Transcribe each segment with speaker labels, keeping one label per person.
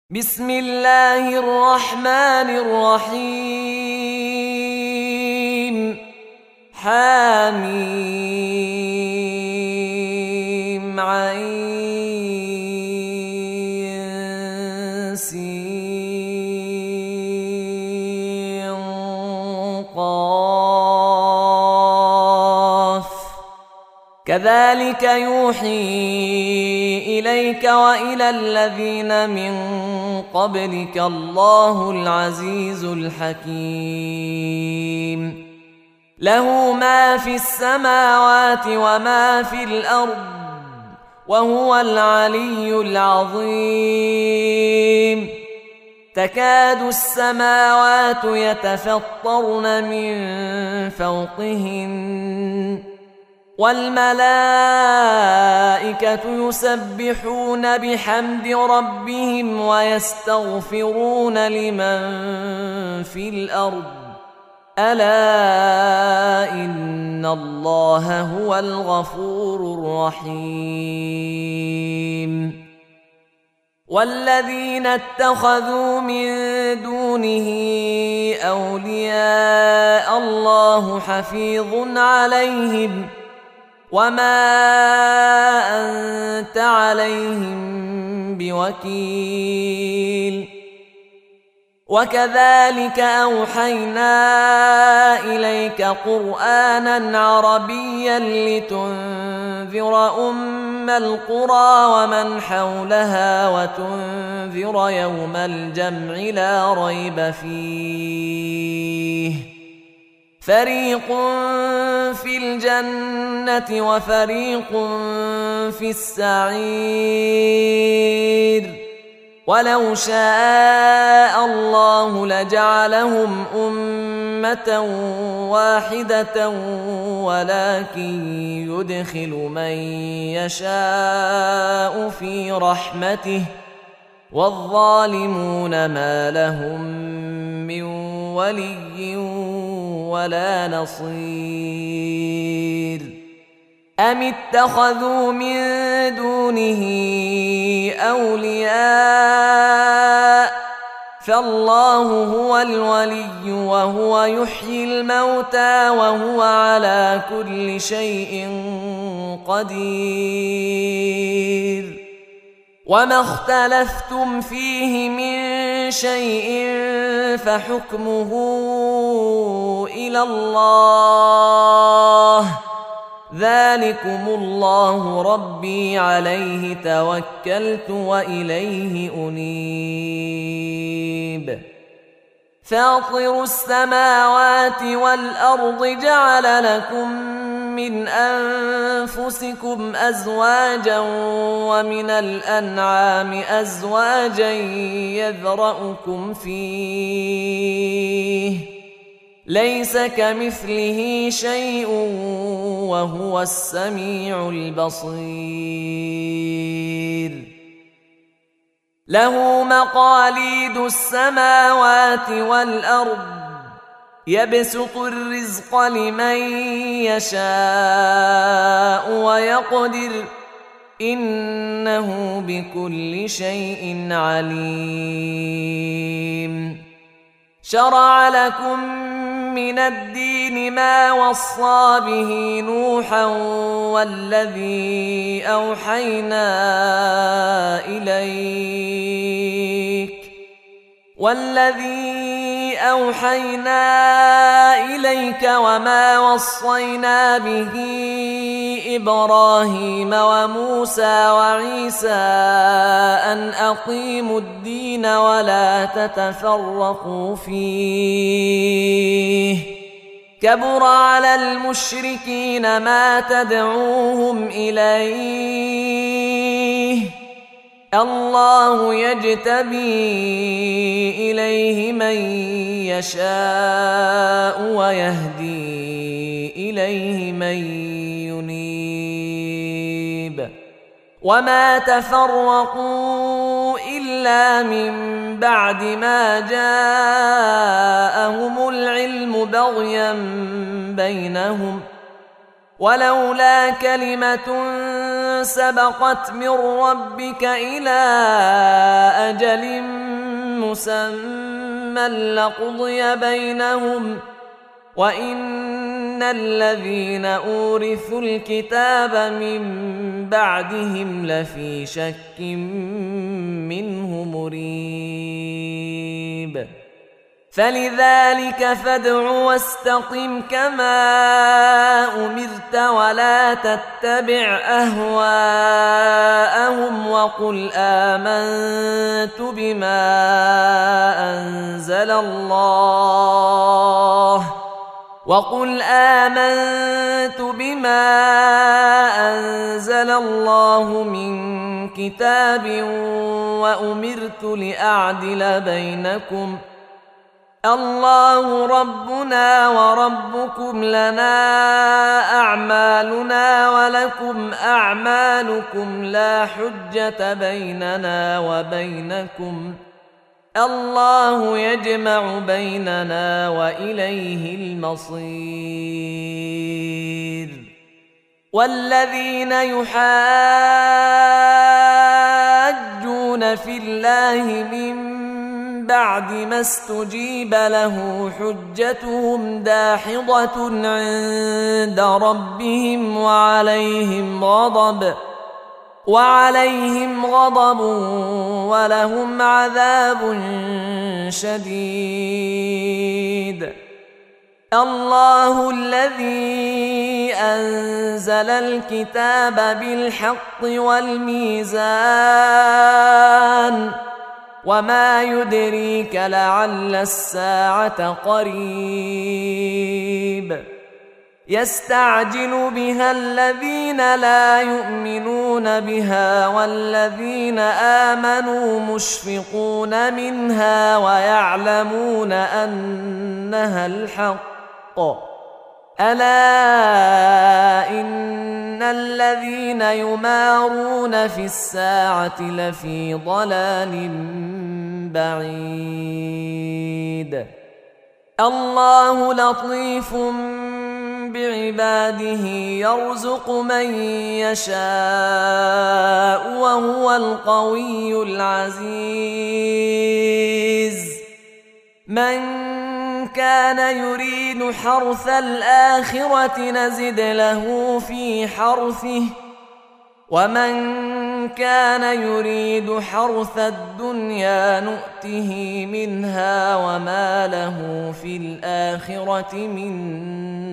Speaker 1: بسم الله الرحمن الرحيم حميم عين سين قاف كذلك يوحي إليك وإلى الذين من قبلك الله العزيز الحكيم له ما في السماوات وما في الأرض وهو العلي العظيم تكاد السماوات يتفطرن من فوقهن والملائكة يسبحون بحمد ربهم ويستغفرون لمن في الأرض ألا إن الله هو الغفور الرحيم والذين اتخذوا من دونه أولياء الله حفيظ عليهم وما أنت عليهم بوكيل وكذلك أوحينا إليك قرآنا عربيا لتنذر أم القرى ومن حولها وتنذر يوم الجمع لا ريب فيه فريق في الجنة وفريق في السعير ولو شاء الله لجعلهم أمة واحدة ولكن يدخل من يشاء في رحمته والظالمون ما لهم من ولي ولا نصير أم اتخذوا من دونه أولياء فالله هو الولي وهو يحيي الموتى وهو على كل شيء قدير وما اختلفتم فيه من شيء فحكمه إلى الله ذلكم الله ربي عليه توكلت وإليه أنيب فاطر السماوات والأرض جعل لكم من أنفسكم أزواجا ومن الأنعام أزواجا يذرأكم فيه ليس كمثله شيء وهو السميع البصير له مقاليد السماوات والأرض يبسط الرزق لمن يشاء ويقدر إنه بكل شيء عليم شرع لكم من الدين ما وصى به نوحا والذي أوحينا إليك وما وصينا به إبراهيم وموسى وعيسى أن أقيموا الدين ولا تتفرقوا فيه كبر على المشركين ما تدعوهم إليه الله يجتبي إليه من يشاء ويهدي إليه من ينيب وما تفرقوا إلا من بعد ما جاءهم العلم بغيا بينهم ولولا كلمة سبقت من ربك إلى أجل مسمى لقضي بينهم وإن الذين أورثوا الكتاب من بعدهم لفي شك منه مريب فلذلك فادع واستقم كما أمرت ولا تتبع أهواءهم وقل آمنت بما أنزل الله من كتاب وأمرت لأعدل بينكم الله ربنا وربكم لنا أعمالنا ولكم أعمالكم لا حجة بيننا وبينكم الله يجمع بيننا وإليه المصير والذين يحاجون في الله من بعد ما استجيب له حجتهم داحضة عند ربهم وعليهم غضب ولهم عذاب شديد الله الذي أنزل الكتاب بالحق والميزان وما يدريك لعل الساعة قريب يستعجل بها الذين لا يؤمنون بها والذين آمنوا مشفقون منها ويعلمون أنها الحق ألا إن الذين يمارون في الساعة لفي ضلال بعيد الله لطيف بعباده يرزق من يشاء وهو القوي العزيز من كان يريد حرث الآخرة نزد له في حرثه ومن كان يريد حرث الدنيا نؤته منها وما له في الآخرة من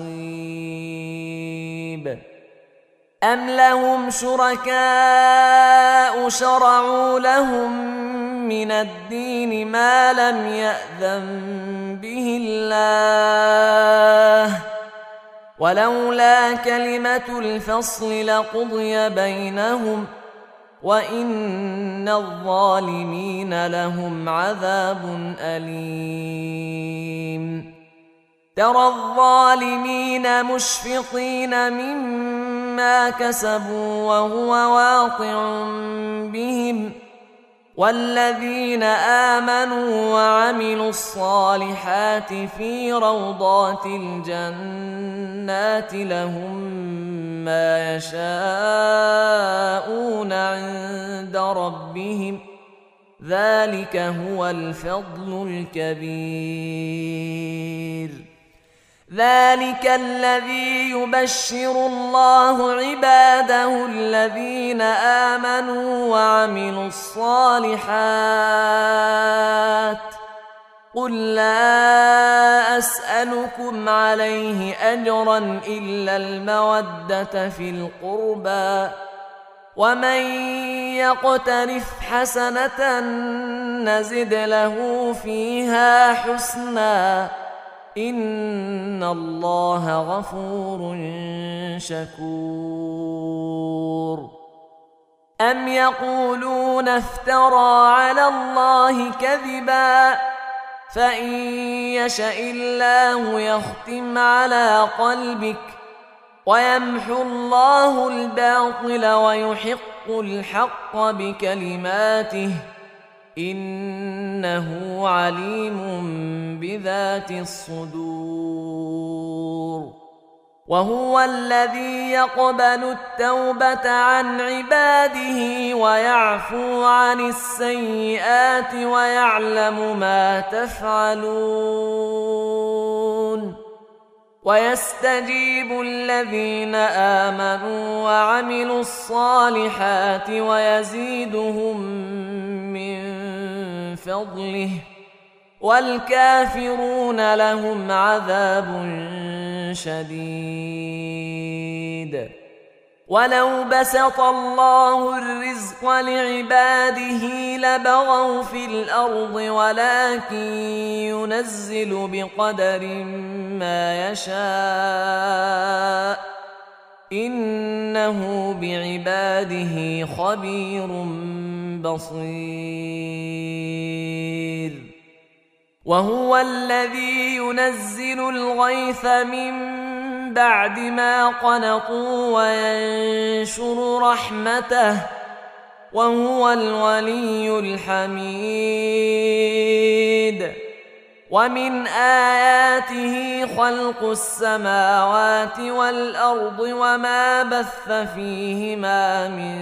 Speaker 1: نصيب أم لهم شركاء شرعوا لهم من الدين ما لم يأذن به الله ولولا كلمة الفصل لقضي بينهم وإن الظالمين لهم عذاب أليم ترى الظالمين مشفقين مما كسبوا وهو واقع بهم والذين آمنوا وعملوا الصالحات في روضات الجنات لهم ما يشاءون عند ربهم ذلك هو الفضل الكبير ذلك الذي يبشر الله عباده الذين آمنوا وعملوا الصالحات قل لا أسألكم عليه أجرا إلا المودة في القربى ومن يقترف حسنة نزد له فيها حسنا إن الله غفور شكور أم يقولون افترى على الله كذبا فإن يشأ الله يختم على قلبك ويمحو الله الباطل ويحق الحق بكلماته إنه عليم بذات الصدور وهو الذي يقبل التوبة عن عباده ويعفو عن السيئات ويعلم ما تفعلون ويستجيب الذين آمنوا وعملوا الصالحات ويزيدهم من فضله والكافرون لهم عذاب شديد ولو بسط الله الرزق لعباده لبغوا في الأرض ولكن ينزل بقدر ما يشاء إنه بعباده خبير بصير وهو الذي ينزل الغيث من بعد ما قنطوا وينشر رحمته وهو الولي الحميد ومن آياته خلق السماوات والأرض وما بث فيهما من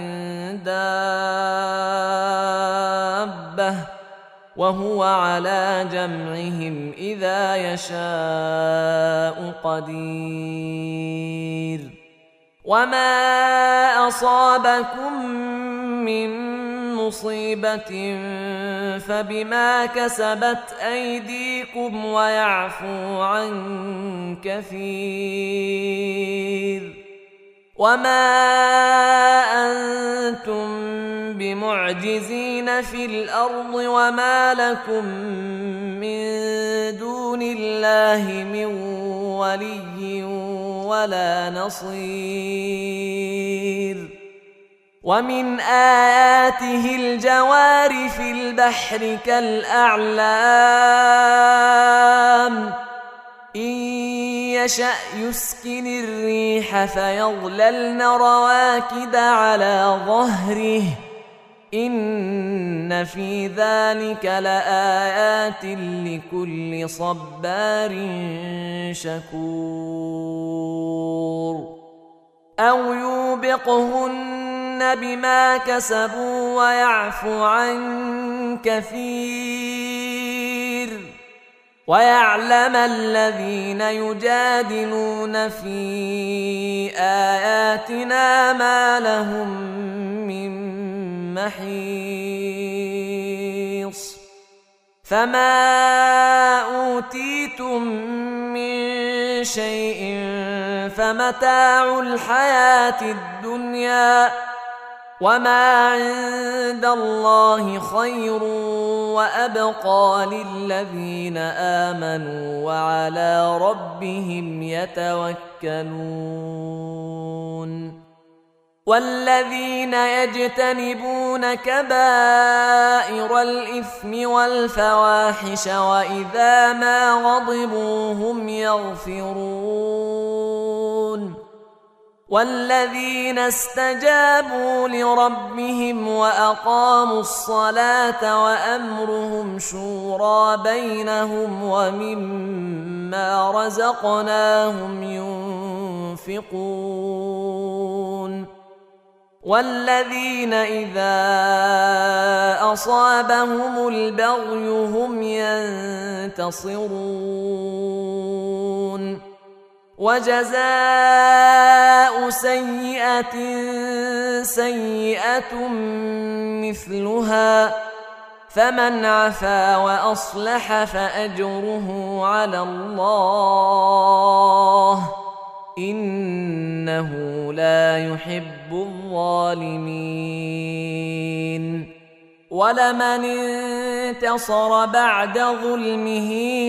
Speaker 1: دابة وهو على جمعهم إذا يشاء قدير وما أصابكم من مصيبة فبما كسبت أيديكم ويعفو عن كثير وما أنتم بمعجزين في الأرض وما لكم من دون الله من ولي ولا نصير ومن آياته الجوار في البحر كالأعلام إن يشأ يسكن الريح فيظللن رواكد على ظهره إن في ذلك لآيات لكل صبار شكور أو يوبقهن بما كسبوا ويعفو عن كثير ويعلم الذين يجادلون في آياتنا ما لهم من محيص فما أوتيتم من شيء فمتاع الحياة الدنيا وما عند الله خير وأبقى للذين آمنوا وعلى ربهم يتوكلون والذين يجتنبون كبائر الإثم والفواحش وإذا ما غضبوا هم يغفرون والذين استجابوا لربهم وأقاموا الصلاة وأمرهم شورى بينهم ومما رزقناهم ينفقون والذين إذا أصابهم البغي هم ينتصرون وجزاء سيئة سيئة مثلها فمن عفا وأصلح فأجره على الله إنه لا يحب الظالمين ولمن انتصر بعد ظلمه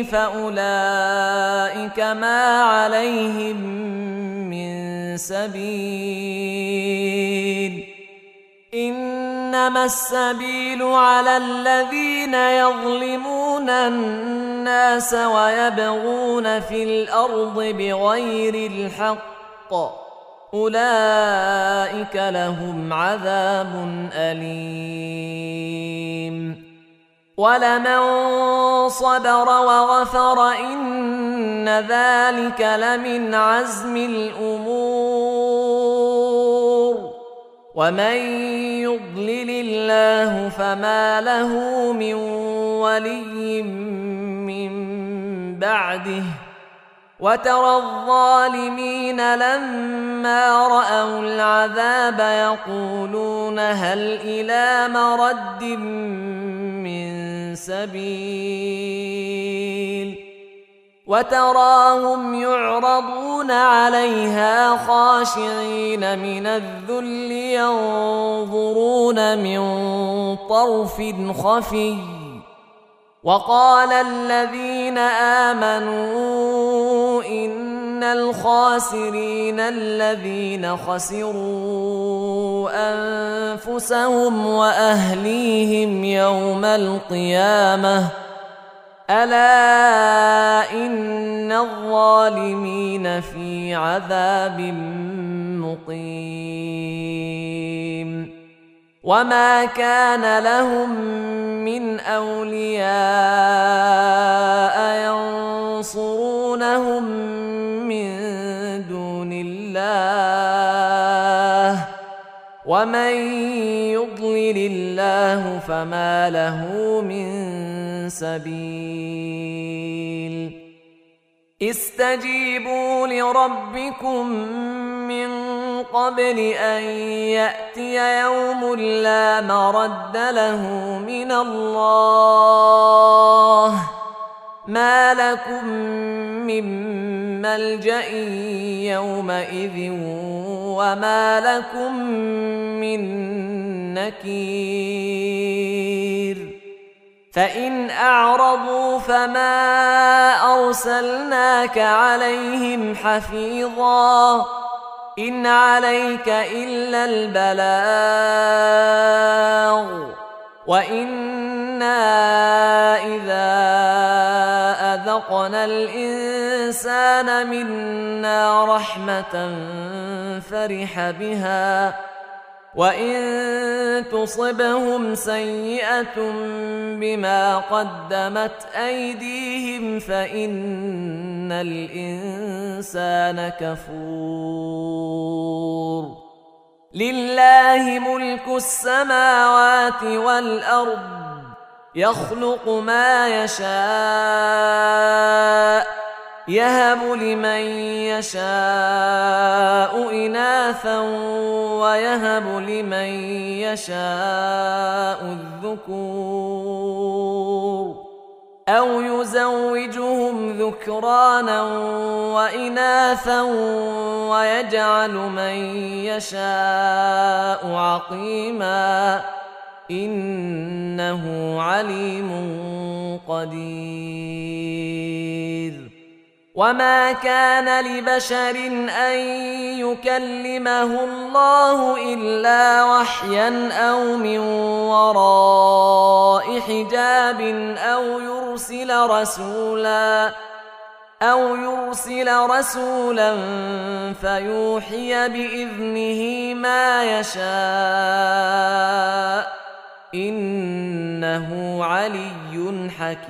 Speaker 1: فأولئك ما عليهم من سبيل إنما السبيل على الذين يظلمون الناس ويبغون في الأرض بغير الحق أولئك لهم عذاب أليم ولمن صبر وغفر إن ذلك لمن عزم الأمور ومن يضلل الله فما له من ولي من بعده وترى الظالمين لما رأوا العذاب يقولون هل إلى مرد من سبيل وتراهم يعرضون عليها خاشعين من الذل ينظرون من طرف خفي وقال الذين آمنوا إن الخاسرين الذين خسروا أنفسهم وأهليهم يوم القيامة ألا إن الظالمين في عذاب مقيم وما كان لهم من أولياء ينصرونهم من دون الله ومن يضلل الله فما له من سبيل استجيبوا لربكم من قبل أن يأتي يوم لا مرد له من الله ما لكم من ملجأ يومئذ وما لكم من نكير فإن أعرضوا فما أرسلناك عليهم حفيظا إن عليك إلا البلاغ وإنا إذا أذقنا الإنسان منا رحمة فرح بها وإن تصبهم سيئة بما قدمت أيديهم فإن الإنسان كفور لله ملك السماوات والأرض يخلق ما يشاء يهب لمن يشاء إناثا ويهب لمن يشاء الذكور أو يزوجهم ذكرانا وإناثا ويجعل من يشاء عقيما إنه عليم قدير وما كان لبشر أن يكلمه الله إلا وحيا أو من وراء حجاب أو يرسل رسولا فيوحي بإذنه ما يشاء إنه علي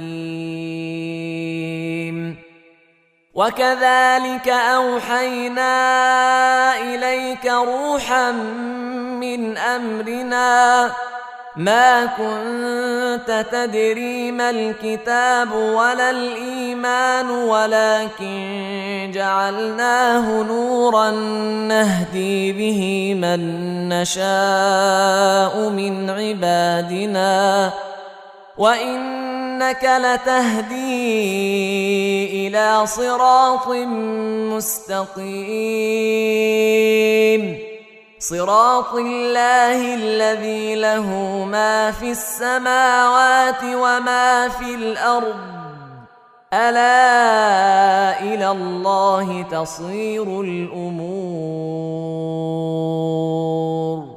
Speaker 1: حكيم وكذلك أوحينا إليك روحا من أمرنا ما كنت تدري ما الكتاب ولا الإيمان ولكن جعلناه نورا نهدي به من نشاء من عبادنا وإنك لتهدي إلى صراط مستقيم صراط الله الذي له ما في السماوات وما في الأرض ألا إلى الله تصير الأمور